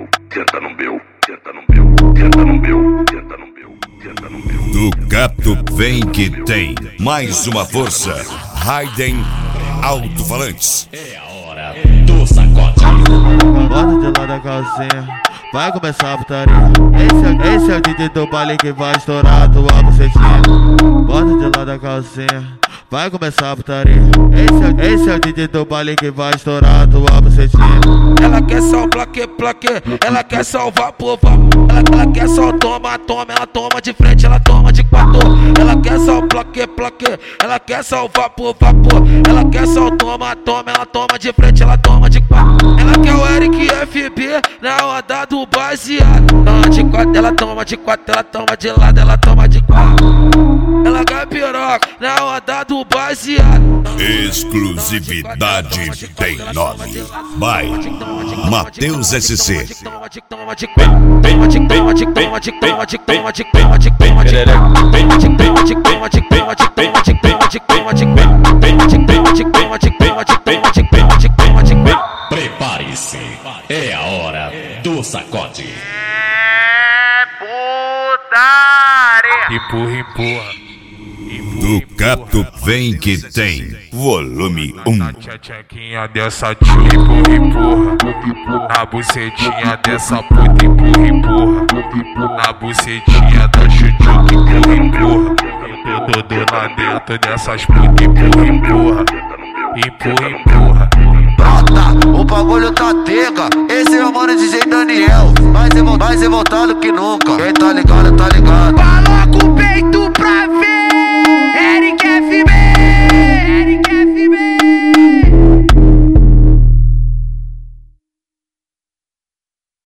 senta no meu, senta no meu, senta no meu, senta no meu, senta no meu. Do Gato vem que tem mais uma força. Raiden Alto-Falantes. É a hora do sacode. Bota de lado a calcinha, vai começar a putaria. Esse é o DJ do baile que vai estourar a tua bucetinha. Bota de lado a calcinha, vai começar a putaria. Esse é o DJ do baile que vai estourar a tua bucetinha. Ela quer só o plaque, ela quer só o vapor. Ela quer só o toma, ela toma de frente, ela toma de quatro. Ela quer só o plaque, ela quer só o vapor. Ela quer só o toma, ela toma de frente, ela toma de quatro. Ela quer o Eric FB na onda do baseado. Toma de quatro, ela toma de quatro, ela toma de lado, ela toma de quatro. Ela quer piroca na onda do baseado. Exclusividade tem nome. Vai, Matheus SC. Prepare-se, é a hora do sacode. Empurra, empurra. Do Gato vem que tem, volume 1. Tchequinha dessa tio, empurra. Na bucetinha dessa puta, empurra. Na bucetinha da chuchuca, empurra. Eu tô lá dentro dessas putas, empurra. Brota, o bagulho tá tega. Esse é o mano DJ Daniel, mais revoltado que nunca. Quem tá ligado, tá ligado. Coloca o peito pra ver.